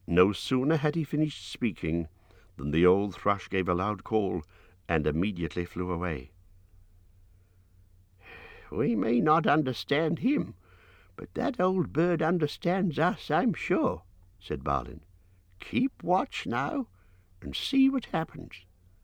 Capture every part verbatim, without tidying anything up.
No sooner had he finished speaking than the old thrush gave a loud call and immediately flew away. "We may not understand him, but that old bird understands us, I'm sure," said Balin. "Keep watch now, and see what happens."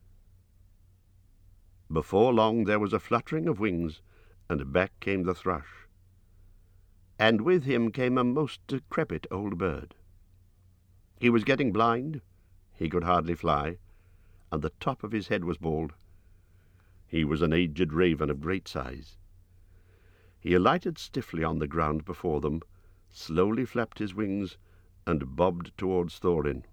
Before long there was a fluttering of wings, and back came the thrush. And with him came a most decrepit old bird. He was getting blind, he could hardly fly, and the top of his head was bald. He was an aged raven of great size. He alighted stiffly on the ground before them, slowly flapped his wings, and bobbed towards Thorin.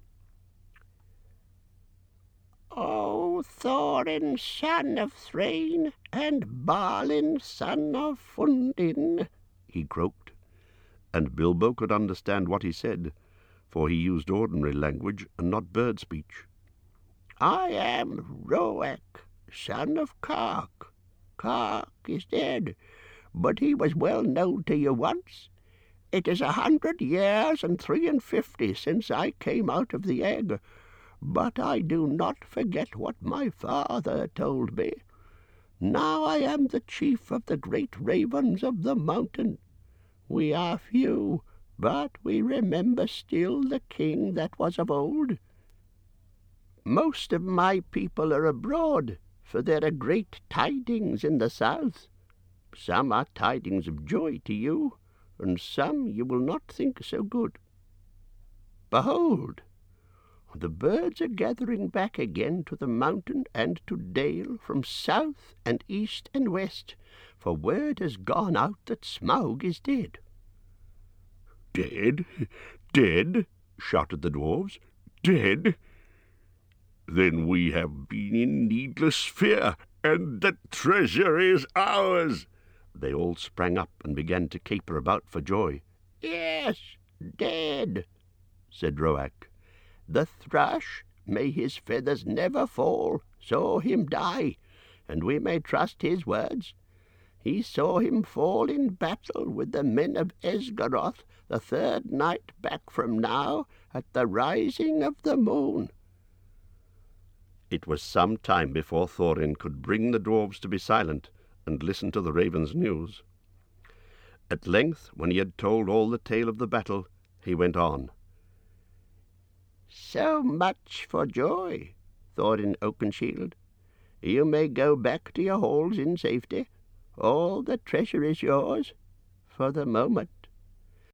"O Thorin, son of Thrain, and Balin, son of Fundin," he croaked, and Bilbo could understand what he said, for he used ordinary language and not bird speech. "I am Roak, son of Kark. Kark is dead, but he was well known to you once. It is a hundred years and three and fifty since I came out of the egg, but I do not forget what my father told me. Now I am the chief of the great ravens of the mountain. We are few, but we remember still the king that was of old. Most of my people are abroad, for there are great tidings in the south. Some are tidings of joy to you, and some you will not think so good. Behold, the birds are gathering back again to the mountain and to dale, from south and east and west, for word has gone out that Smaug is dead." "Dead? Dead?" shouted the dwarves. "Dead? Then we have been in needless fear, and the treasure is ours." They all sprang up and began to caper about for joy. "Yes, dead," said Roak. "The thrush, may his feathers never fall, saw him die, and we may trust his words. He saw him fall in battle with the men of Esgaroth the third night back from now, at the rising of the moon." It was some time before Thorin could bring the dwarves to be silent and listen to the raven's news. At length, when he had told all the tale of the battle, he went on. "So much for joy, Thorin Oakenshield. You may go back to your halls in safety. All the treasure is yours, for the moment."